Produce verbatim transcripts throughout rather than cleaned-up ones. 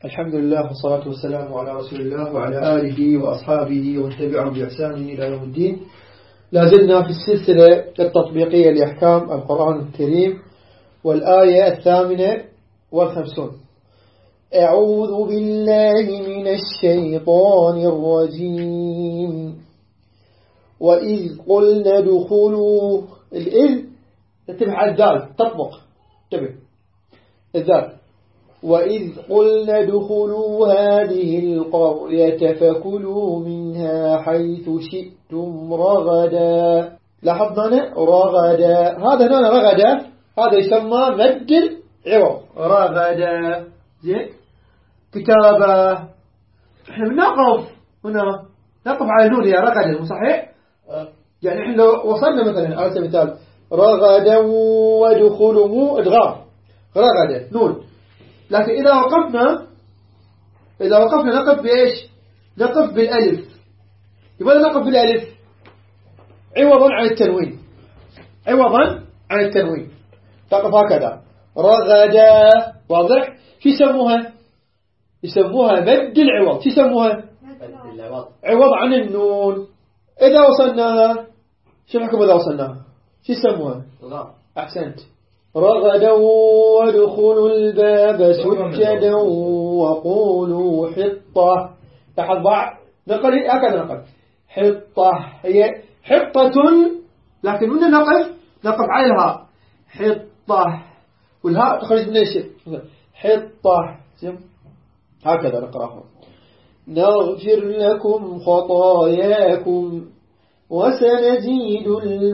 الحمد لله والصلاة والسلام على رسول الله وعلى آله وأصحابه ومن تبعهم بإحسان إلى يوم الدين. لازلنا في السلسلة التطبيقية لأحكام القرآن الكريم، والآية الثامنة والخمسون. أعوذ بالله من الشيطان الرجيم. وإذ قلنا ادخلوا الإذ تتبع على الدال تطبق تبع الدال. وإذ قلنا ادخلوا هذه القرية فكلوا منها حيث شئتم رغدا. لاحظنا رغدا، هذا هنا رغدا هذا يسمى مد العوض رغدا. زين كتابة احنا بنقف هنا نقف على نون يا رغدا، مو صحيح؟ يعني احنا لو وصلنا مثلا على سبيل المثال رغدا وادخلوا مو ادغام رغدا نون، لكن إذا وقفنا إذا وقفنا نقف بإيش؟ نقف بالألف. لماذا نقف بالألف؟ عوضا عن التنوين، عوضا عن التنوين تقف هكذا رغدا. واضح؟ شو يسموها؟ يسموها مد العوض. شو يسموها؟ عوض عن النون. إذا وصلناها شو الحكم إذا وصلناها؟ شو يسموها؟ أحسنت. رغدا وادخلوا الباب سجدا وقولوا حطة. لاحظ بعض نقل هكذا نقل حطة، هي حطة لكن من نقف نقف على الهاء حطة، والهاء تخرج من ايش؟ حطة. هكذا نقرأها. نغفر لكم خطاياكم وسنزيد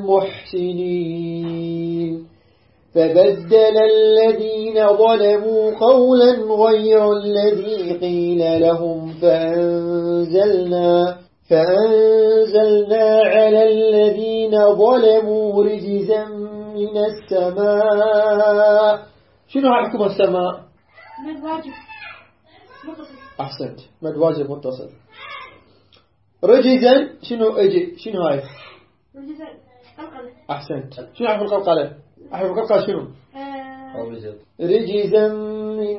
المحسنين. فبدل الذين ظلموا قولا غير الذي قيل لهم فأنزلنا, فأنزلنا على الذين ظلموا رجزا من السماء. شنو حكم السماء؟ مد واجب متصل. أحسنت، مد واجب متصل. رجزا شنو اجي؟ شنو هاي؟ رجزا قلقلة. أحسنت. شنو حرف القلقلة؟ حرف القلقلة شنو؟ رجزا من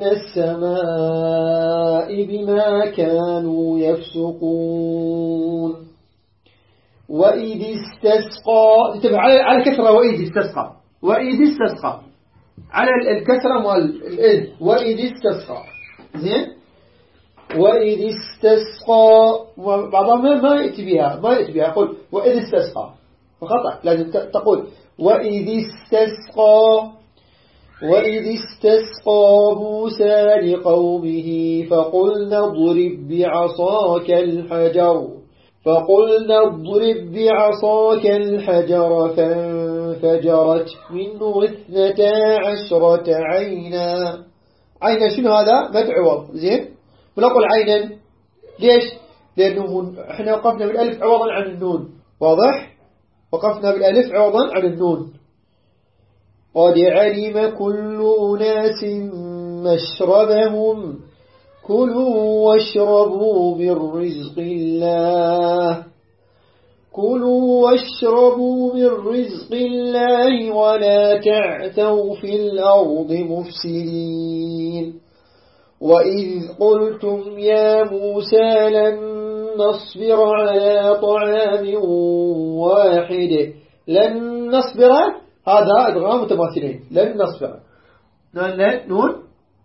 السماء بما كانوا يفسقون. وإذ استسقى تبع على الكسرة. وإذ استسقى وإذ استسقى على الكسرة مال الإذ. وإذ استسقى. زين. وإذ استسقى بعضهم ما يأتي بها ما يأتي بها يقول وإذ استسقى، فخطأ. لازم تقول وإذ استسقى. وإذ استسقى موسى لقومه فقلنا اضرب بعصاك الحجر فقلنا اضرب بعصاك الحجر فانفجرت منه اثنتا عشرة عينا. عينا شنو هذا؟ مد عوض. زين. ونقول عينا ليش؟ لأنه احنا وقفنا بالألف عوضا عن النون. واضح؟ وقفنا بالألف عوضا عن النون. قد علم كل أناس مشربهم كلوا واشربوا من رزق الله كلوا واشربوا من رزق الله ولا تعثوا في الأرض مفسدين. وإذ قلتم يا موسى لن نصبر على طعام واحد. لن نصبر هذا ادغام متماثلين. لن نصبر نون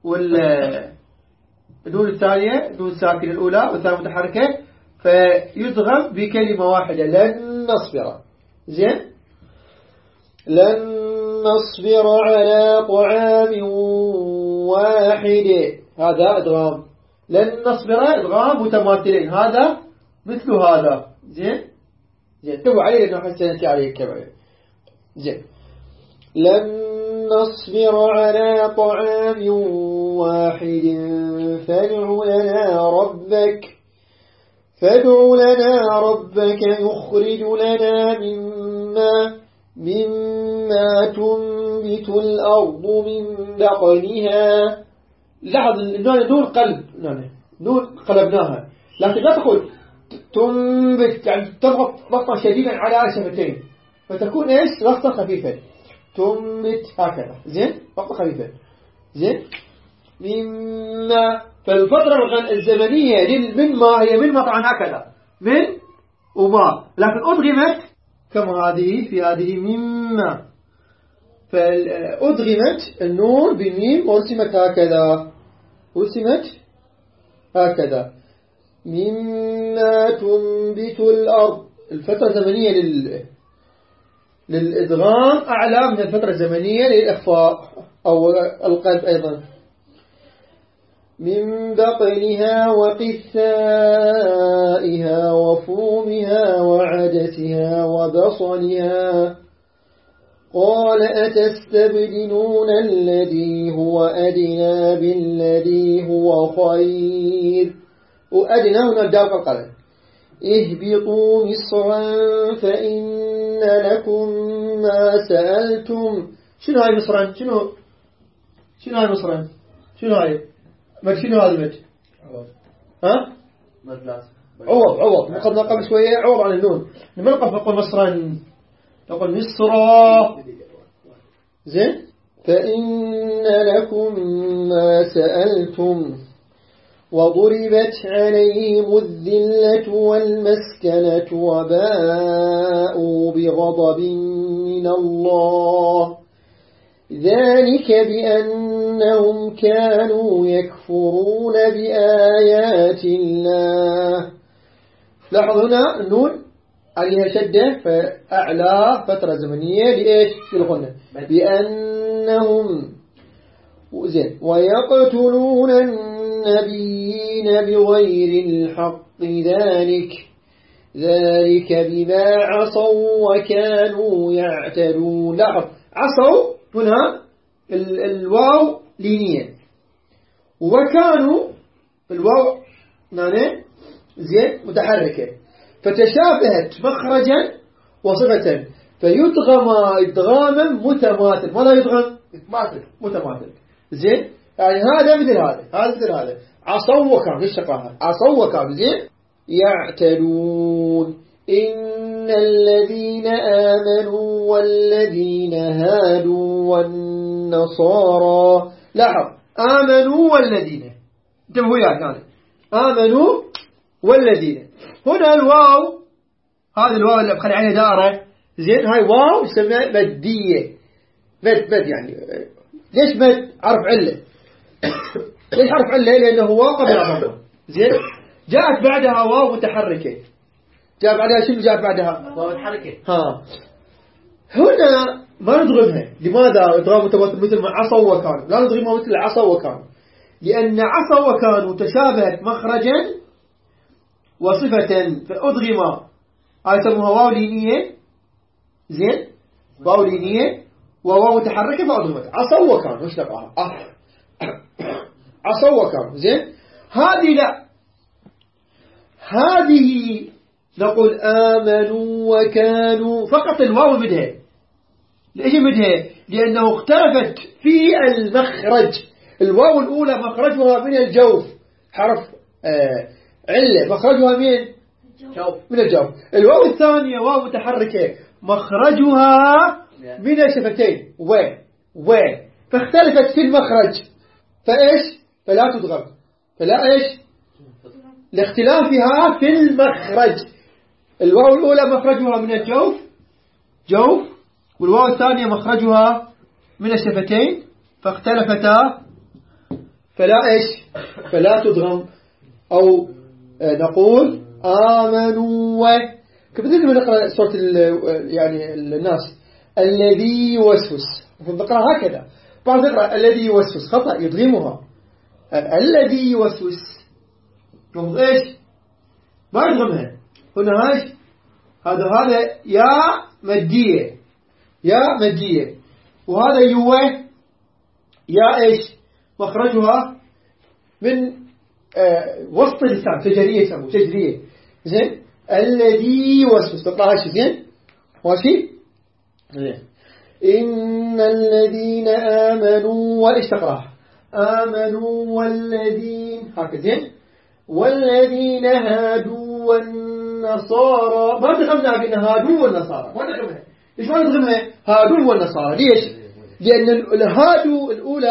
والنون الثانية نون الساكنة الأولى والثانية متحركة فيدغم بكلمة واحدة لن نصبر. زين. لن نصبر على طعام واحد هذا ادغام. لن نصبر ادغام متماثلين هذا مثل هذا. زين. زين تبوا عليه لأنه حسنتي عليه كبير. زين. لن نصبر على طعام واحد فادع لنا ربك فادع لنا ربك يخرج لنا مما مما تنبت الأرض من بقلها. لاحظ نون قلب نون قلبناها، لكن لا تقول تنبت يعني تضغط ضغطا شديدا على شفتين فتكون ايش؟ ضغطا خفيفا. تنبت هكذا. زين. ضغطا خفيفا. زين. مما. فالفترة الزمنية من ما هي من ما طبعا هكذا من وما، لكن أدغمت كما هذه في هذه مما، فأدغمت النون بميم ورسمت هكذا، رسمت هكذا مما تنبت الأرض. الفترة الزمنية لل... للإدغام أعلى من الفترة الزمنية للإخفاء أو القلب أيضا. من بطنها وقثائها وفومها وعدسها وبصلها. قال أتستبدلون الذي هو أدنى بالذي هو خير. وأدنى هنا الداء القلم. اهبطوا مصرا فإن لكم ما سألتم. شنو هاي مصرا؟ شنو شنو هاي مصرا؟ شنو هاي؟ مد شنو هذا المد؟ ها؟ عوض عوض قبل قبل شوية عوض عن النون. لما نقف نقول مصرا نقول مصرا زين. فإن لكم ما سألتم وضربت عليهم الذلة والمسكنة وباءوا بغضب من الله ذلك بأنهم كانوا يكفرون بآيات الله. لاحظ هنا النون عليها شدة فأعلى فترة زمنية لإيش؟ للغنة بأنهم زين ويقتلون النبيين بغير الحق ذلك ذلك بما عصوا وكانوا يعتدون. لاحظ عصوا هنا الواو لينية وكانوا الواو يعني زين متحركة فتشابهت مخرجا وصفة فيدغم إدغاما متماثل. ماذا يدغم؟ متماثل متماثل زين. يعني هذا مثل هذا هذا مثل هذا عصوا وكانوا الشقاها عصوا وكانوا زين يعتدون. إن الذين آمنوا والذين هادوا والنصارى. لاحظ آمنوا والذين انتبهوا يا يعني آمنوا والذين. هنا الواو هذا الواو اللي بخلي عليه دائرة زين هاي واو يسمى مدية مد مد يعني ليش مد؟ عرف علة. ليش عرف علة؟ لأنه واو قبل الضمة زين. جاءت بعدها واو متحركة. جاء بعدها شنو جاء بعدها؟ واو متحركة. ها هنا ما ندغمها. لماذا إدغام متماثل مثل ما عصوا وكانوا؟ لا ندغمها مثل عصوا وكانوا لأن عصوا وكانوا تشابهت مخرجا وصفة فأدغم هاي يسموها واو لينية زين واو لينية وواو متحركة فأدغمت. عصوا وكانوا وش نقعها عصوا وكانوا زين. هذه لا هذه نقول آمنوا وكانوا فقط الواو مدها. ليش مدها؟ لأنه اختلفت في المخرج. الواو الأولى مخرجها من الجوف حرف آه علة مخرجها من جوف من الجوف. الواو الثانية واو متحركة مخرجها من الشفتين و و فاختلفت في المخرج فإيش فلا تدغم فلا إيش لاختلافها في المخرج. الواو الأولى مخرجها من الجوف جوف والواو الثانية مخرجها من الشفتين فاختلفتا فلا إيش فلا تدغم. أو نقول آمنوا كيف بدنا نقرأ سورة يعني الناس الذي يوسوس نقرأ هكذا. بعض نقرأ الذي يوسوس خطأ يدغمها. الذي يوسوس يوم إيش ما يدغمها. هنا هاش هذا هذا يا مدية يا مدية وهذا يوه يا إيش مخرجها من آه وسط اللسان شجرية يسموه شجرية زين. الذي يوسوس تقرأ هاش زين ماشي زين. إن الذين آمنوا وإيش تقرأ آمنوا والذين هكذا زين والذين هادوا والنصارى. ما تغمنا بأن هادوا والنصارى ما تغمنا. ليش ما تغمنا هادوا والنصارى؟ ليش؟ لأن الهادوا الأولى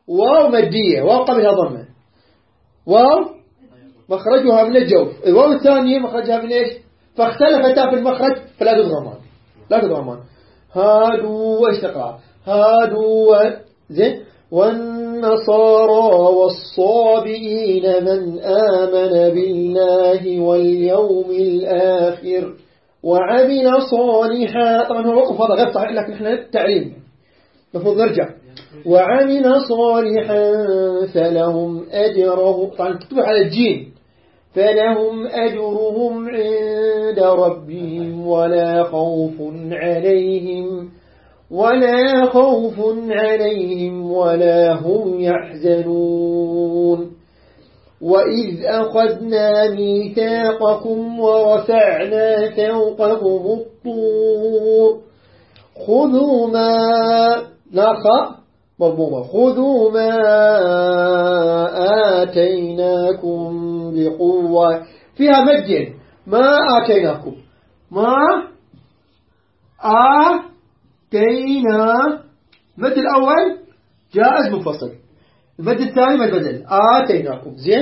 واو مادية، واو قبلها ضمة، واو مخرجها من الجوف، الواو الثانية مخرجها من إيش؟ فاختلفتا في المخرج فلا تضغمان، لا تضغمان. هادوا وإيش تقرأ؟ هادوا زين. والنصارى والصابئين من آمن بالله واليوم الآخر وعمل صالحا. طبعا هو الوقف هذا غير صحيح لكن احنا التعليم المفروض نرجع. وعمل صالحا فلهم أجرهم، طبعا تكتبوا على الجين، فلهم أجرهم عند ربهم ولا خوف عليهم ولا خوف عليهم ولا هم يحزنون. وإذ أخذنا ميثاقكم ورفعنا فوقكم الطور خذوا ما ناخا مضمومة خذوا ما آتيناكم بقوة، فيها مد، ما آتيناكم، ما آتينا، المد الأول جائز منفصل، المد الثاني مد بدل، آتيناكم زين.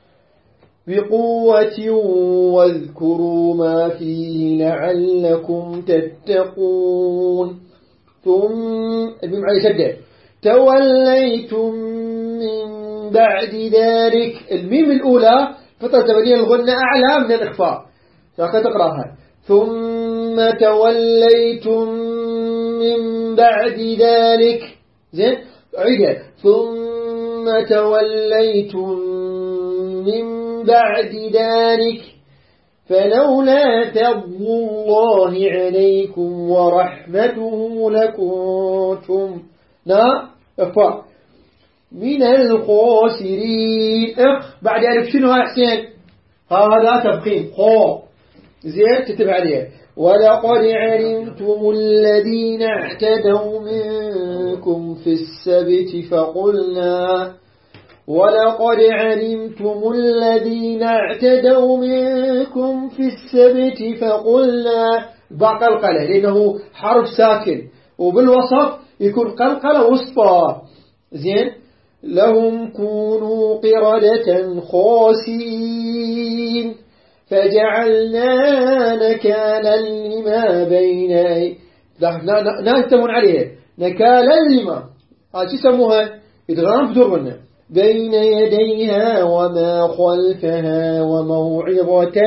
بقوة واذكروا ما فيه لعلكم تتقون. ثم الميم عليه شدة توليتم من بعد ذلك، الميم الأولى فترة زمنية الغنة أعلى من الإخفاء فأخذ تقرأها. ثم توليتم من بعد ذلك زين، عيدها. ثم توليتم من بعد ذلك فلولا فضل الله عليكم ورحمته لكنتم نا إخفاء من الخاسرين. اخ بعد ألف شنو يا حسين؟ هذا تبقيم خو زين تكتب عليه. ولقد علمتم الذين اعتدوا منكم في السبت فقلنا ولقد علمتم الذين اعتدوا منكم في السبت فقلنا باء قلقلة لأنه حرف ساكن وبالوسط يكون قلقلة وسطى زين. لهم كونوا قردة خاسئين فجعلنا نكالا لما بين نهتمون عليه نكالا لما هذا شو يسموها إدغام بدور منه بين يديها وما خلفها وموعظة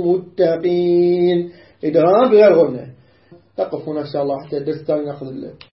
للمتقين. إدغام بغير غنة. تقف هنا إن شاء الله حتى الدرس الثاني نأخذ